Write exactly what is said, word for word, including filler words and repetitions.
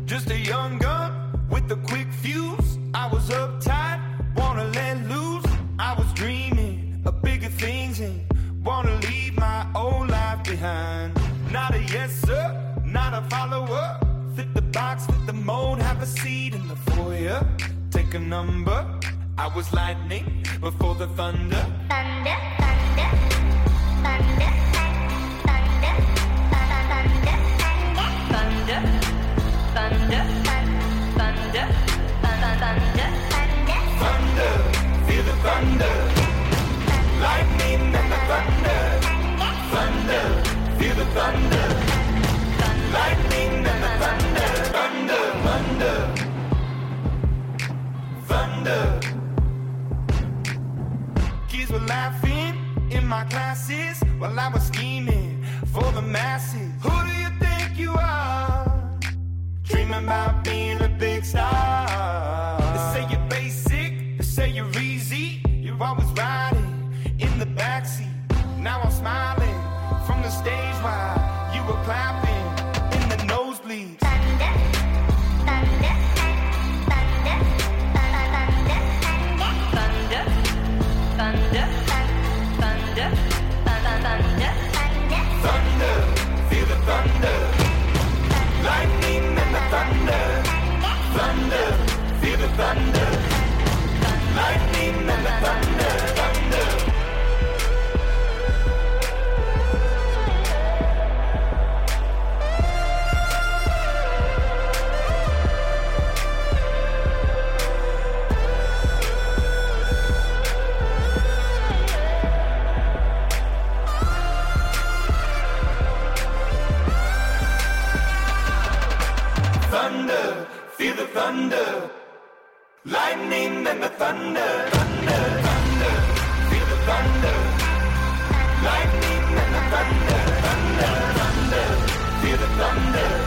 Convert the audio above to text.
Just a young gun with a quick fuse. I was uptight, wanna let loose. I was dreaming of bigger things and wanna leave my old life behind. Not a yes sir, not a follower. Fit the box, fit the mold, have a seat in the foyer. Take a number. I was lightning before the thunder. Thunder, thunder, thunder, thunder, thunder, thunder, thunder, thunder, thunder, thunder, thunder, feel the thunder, lightning and the thunder, thunder, feel the thunder, lightning and the thunder, thunder, thunder, thunder. Kids were laughing in my classes while I was scheming for the masses. Who do you think you are? Dreaming about being a big star. They say you're basic, they say you're easy. You're always riding in the backseat. Now I'm smiling from the stage while you were clapping in the nosebleeds. thunder, thunder, thunder, thunder, thunder, thunder, thunder, thunder, thunder, feel the thunder, lightning and the thunder, thunder, feel the thunder, lightning and the thunder, thunder. Thunder, feel the thunder, lightning and the thunder, thunder, thunder, feel the thunder, lightning and the thunder, thunder, thunder, feel the thunder.